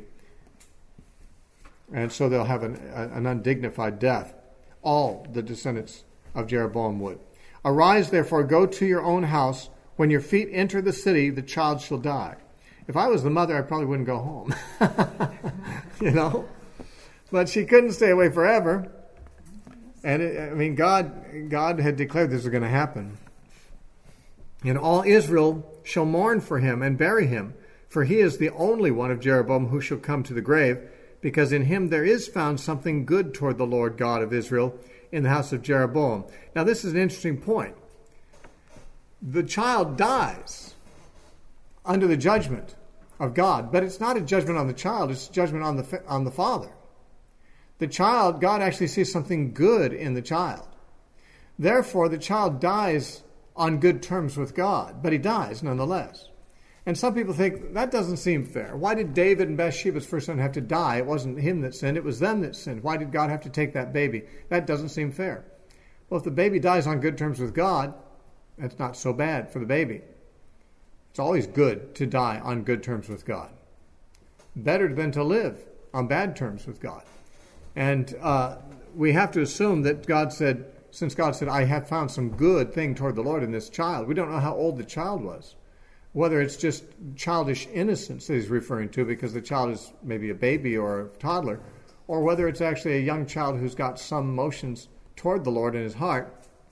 Speaker 1: And so they'll have an, an undignified death. All the descendants of Jeroboam would. Arise, therefore, go to your own house. When your feet enter the city, the child shall die. If I was the mother, I probably wouldn't go home. You know? But she couldn't stay away forever. And, it, I mean, God, God had declared this was going to happen. And all Israel shall mourn for him and bury him, for he is the only one of Jeroboam who shall come to the grave, because in him there is found something good toward the Lord God of Israel in the house of Jeroboam. Now, this is an interesting point. The child dies under the judgment of God, but it's not a judgment on the child, it's a judgment on the on the father. The child, God actually sees something good in the child. Therefore, the child dies on good terms with God, but he dies nonetheless. And some people think, that doesn't seem fair. Why did David and Bathsheba's first son have to die? It wasn't him that sinned, it was them that sinned. Why did God have to take that baby? That doesn't seem fair. Well, if the baby dies on good terms with God, that's not so bad for the baby. It's always good to die on good terms with God. Better than to live on bad terms with God. And uh, we have to assume that God said, since God said, I have found some good thing toward the Lord in this child. We don't know how old the child was. Whether it's just childish innocence that he's referring to because the child is maybe a baby or a toddler, or whether it's actually a young child who's got some motions toward the Lord in his heart,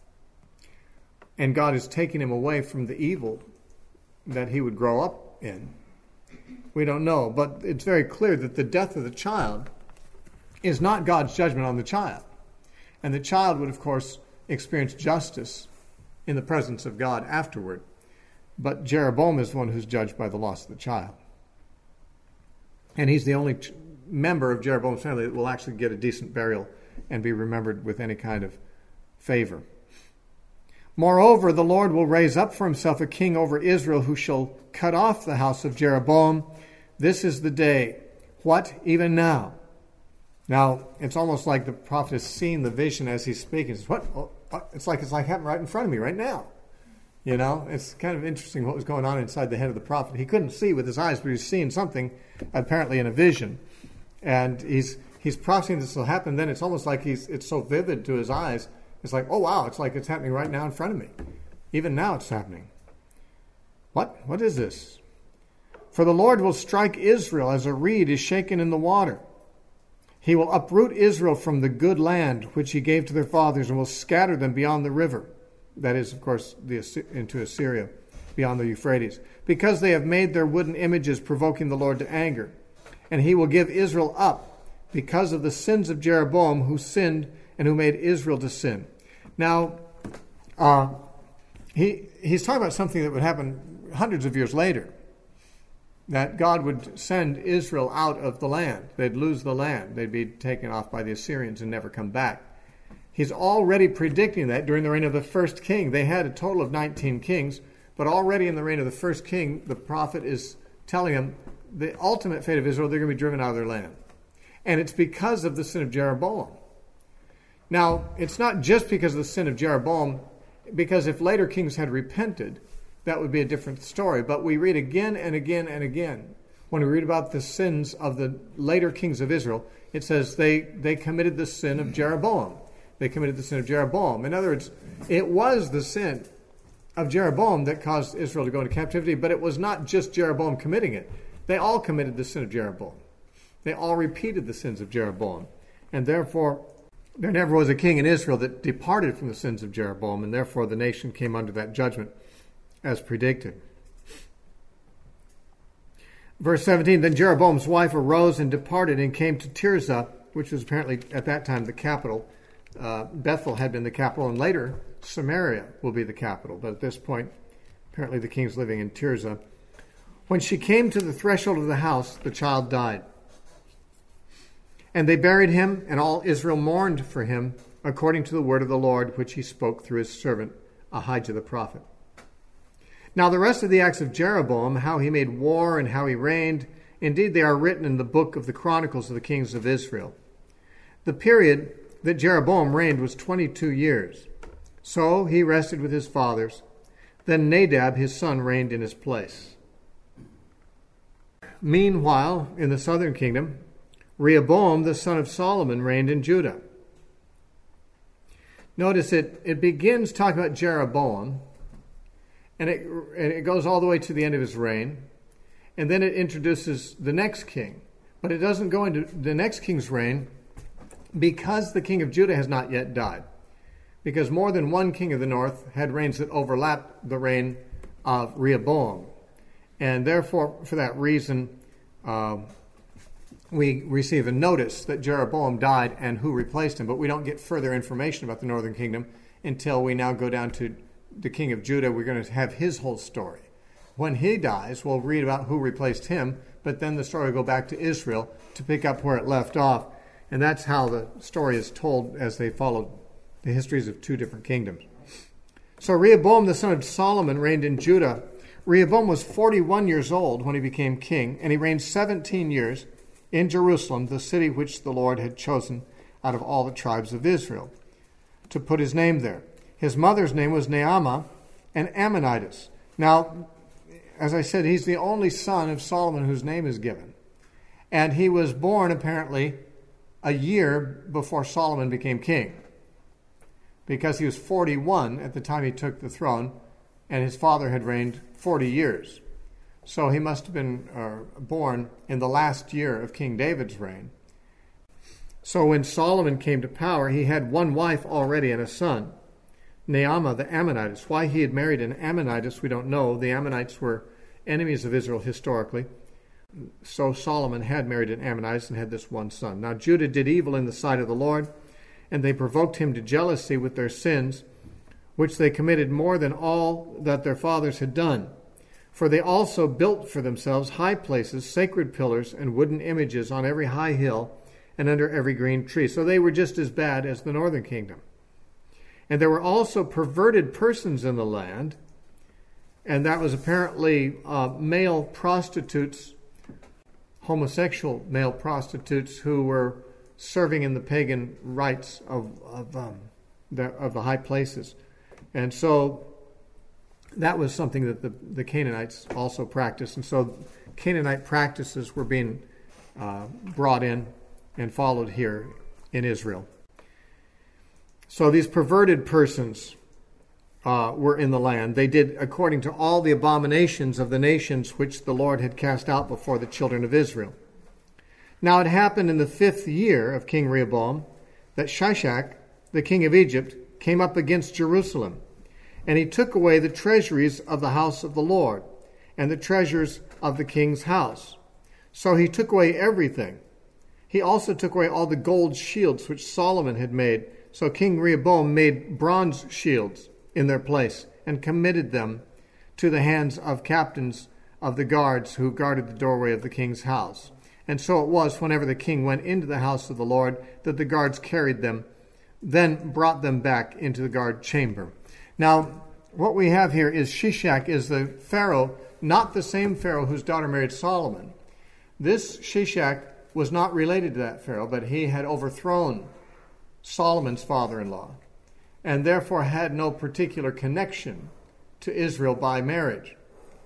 Speaker 1: and God is taking him away from the evil that he would grow up in. We don't know, but it's very clear that the death of the child is not God's judgment on the child. And the child would, of course, experience justice in the presence of God afterward. But Jeroboam is the one who's judged by the loss of the child. And he's the only ch- member of Jeroboam's family that will actually get a decent burial and be remembered with any kind of favor. Moreover, the Lord will raise up for himself a king over Israel who shall cut off the house of Jeroboam. This is the day. What? Even now. Now, it's almost like the prophet has seen the vision as he's speaking. It's, what? Oh, it's like it's like happening right in front of me right now. You know, it's kind of interesting what was going on inside the head of the prophet. He couldn't see with his eyes, but he's seeing something, apparently in a vision. And he's he's prophesying this will happen. Then it's almost like he's it's so vivid to his eyes. It's like, oh, wow, it's like it's happening right now in front of me. Even now it's happening. What? What is this? For the Lord will strike Israel as a reed is shaken in the water. He will uproot Israel from the good land which he gave to their fathers and will scatter them beyond the river. That is, of course, the, into Assyria, beyond the Euphrates. Because they have made their wooden images, provoking the Lord to anger. And he will give Israel up because of the sins of Jeroboam, who sinned and who made Israel to sin. Now, uh, he he's talking about something that would happen hundreds of years later. That God would send Israel out of the land. They'd lose the land. They'd be taken off by the Assyrians and never come back. He's already predicting that during the reign of the first king. They had a total of nineteen kings, but already in the reign of the first king, the prophet is telling them the ultimate fate of Israel, they're going to be driven out of their land. And it's because of the sin of Jeroboam. Now, it's not just because of the sin of Jeroboam, because if later kings had repented, that would be a different story. But we read again and again and again, when we read about the sins of the later kings of Israel, it says they, they committed the sin of Jeroboam. They committed the sin of Jeroboam. In other words, it was the sin of Jeroboam that caused Israel to go into captivity, but it was not just Jeroboam committing it. They all committed the sin of Jeroboam. They all repeated the sins of Jeroboam. And therefore, there never was a king in Israel that departed from the sins of Jeroboam, and therefore the nation came under that judgment as predicted. Verse seventeen, then Jeroboam's wife arose and departed and came to Tirzah, which was apparently at that time the capital. Uh, Bethel had been the capital, and later Samaria will be the capital. But at this point, apparently the king's living in Tirzah. When she came to the threshold of the house, the child died. And they buried him, and all Israel mourned for him, according to the word of the Lord, which he spoke through his servant Ahijah the prophet. Now the rest of the acts of Jeroboam, how he made war and how he reigned, indeed they are written in the book of the Chronicles of the Kings of Israel. The period that Jeroboam reigned was twenty-two years. So he rested with his fathers. Then Nadab, his son, reigned in his place. Meanwhile, in the southern kingdom, Rehoboam, the son of Solomon, reigned in Judah. Notice it, it begins talking about Jeroboam, and it, and it goes all the way to the end of his reign, and then it introduces the next king. But it doesn't go into the next king's reign because the king of Judah has not yet died. Because more than one king of the north had reigns that overlapped the reign of Rehoboam. And therefore, for that reason, uh, we receive a notice that Jeroboam died and who replaced him. But we don't get further information about the northern kingdom until we now go down to the king of Judah. We're going to have his whole story. When he dies, we'll read about who replaced him, but then the story will go back to Israel to pick up where it left off. And that's how the story is told as they follow the histories of two different kingdoms. So Rehoboam, the son of Solomon, reigned in Judah Rehoboam was forty-one years old when he became king, and he reigned seventeen years in Jerusalem, the city which the Lord had chosen out of all the tribes of Israel, to put his name there. His mother's name was Naamah, an Ammonitess. Now, as I said, he's the only son of Solomon whose name is given. And he was born, apparently, a year before Solomon became king, because he was forty-one at the time he took the throne, and his father had reigned forty years. So he must have been uh, born in the last year of King David's reign. So when Solomon came to power, he had one wife already and a son, Naamah the Ammonitess. Why he had married an Ammonitess, we don't know. The Ammonites were enemies of Israel historically. So Solomon had married an Ammonitess and had this one son. Now Judah did evil in the sight of the Lord, and they provoked him to jealousy with their sins, which they committed more than all that their fathers had done. For they also built for themselves high places, sacred pillars, and wooden images on every high hill and under every green tree. So they were just as bad as the northern kingdom. And there were also perverted persons in the land, and that was apparently uh, male prostitutes, homosexual male prostitutes who were serving in the pagan rites of, of, um, the, of the high places. And so that was something that the, the Canaanites also practiced. And so Canaanite practices were being uh, brought in and followed here in Israel. So these perverted persons uh, were in the land. They did according to all the abominations of the nations which the Lord had cast out before the children of Israel. Now it happened in the fifth year of King Rehoboam that Shishak, the king of Egypt, came up against Jerusalem, and he took away the treasuries of the house of the Lord and the treasures of the king's house. So he took away everything. He also took away all the gold shields which Solomon had made. So King Rehoboam made bronze shields in their place and committed them to the hands of captains of the guards who guarded the doorway of the king's house. And so it was, whenever the king went into the house of the Lord, that the guards carried them, then brought them back into the guard chamber. Now, what we have here is Shishak is the Pharaoh, not the same Pharaoh whose daughter married Solomon. This Shishak was not related to that Pharaoh, but he had overthrown Solomon's father-in-law, and therefore had no particular connection to Israel by marriage.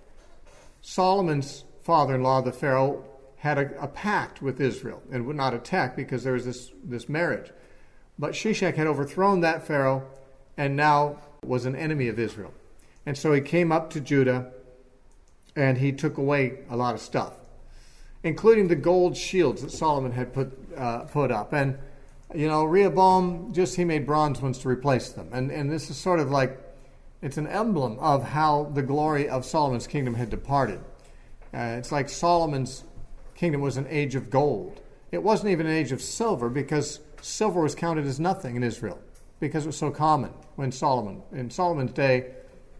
Speaker 1: Solomon's father-in-law, the Pharaoh, had a, a pact with Israel and would not attack because there was this, this marriage. But Shishak had overthrown that Pharaoh and now was an enemy of Israel. And so he came up to Judah and he took away a lot of stuff, including the gold shields that Solomon had put uh, put up. And, you know, Rehoboam, just he made bronze ones to replace them. And, and this is sort of like, it's an emblem of how the glory of Solomon's kingdom had departed. Uh, it's like Solomon's kingdom was an age of gold. It wasn't even an age of silver, because silver was counted as nothing in Israel because it was so common when Solomon, in Solomon's day,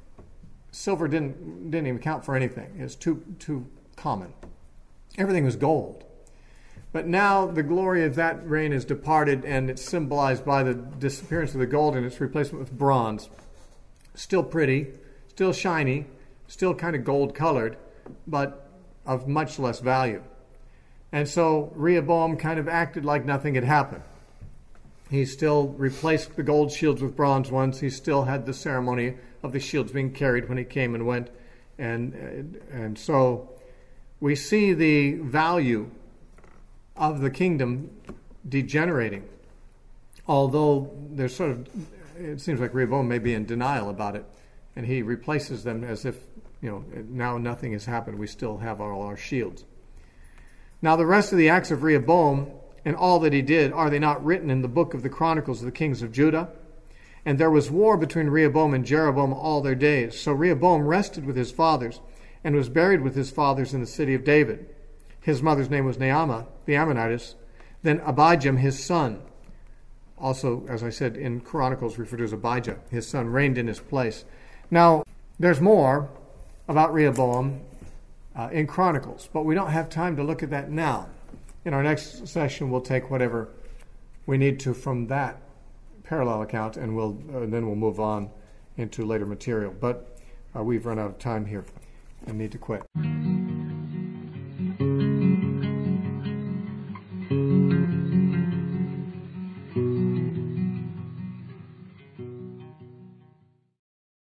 Speaker 1: silver didn't didn't even count for anything. It was too too common. Everything was gold. But now the glory of that reign is departed, and it's symbolized by the disappearance of the gold and its replacement with bronze. Still pretty, still shiny, still kind of gold colored, but of much less value. And so Rehoboam kind of acted like nothing had happened. He still replaced the gold shields with bronze ones. He still had the ceremony of the shields being carried when he came and went. And, and so we see the value of the kingdom degenerating. Although there's sort of, it seems like Rehoboam may be in denial about it. And he replaces them as if, you know, now nothing has happened. We still have all our shields. Now the rest of the acts of Rehoboam and all that he did, are they not written in the book of the Chronicles of the kings of Judah? And there was war between Rehoboam and Jeroboam all their days. So Rehoboam rested with his fathers and was buried with his fathers in the city of David. His mother's name was Naamah, the Ammonitess. Then Abijam, his son, also, as I said, in Chronicles referred to as Abijah, his son, reigned in his place. Now, there's more about Rehoboam uh, in Chronicles, but we don't have time to look at that now. In our next session, we'll take whatever we need to from that parallel account, and we'll uh, then we'll move on into later material. But uh, we've run out of time here. and need to quit.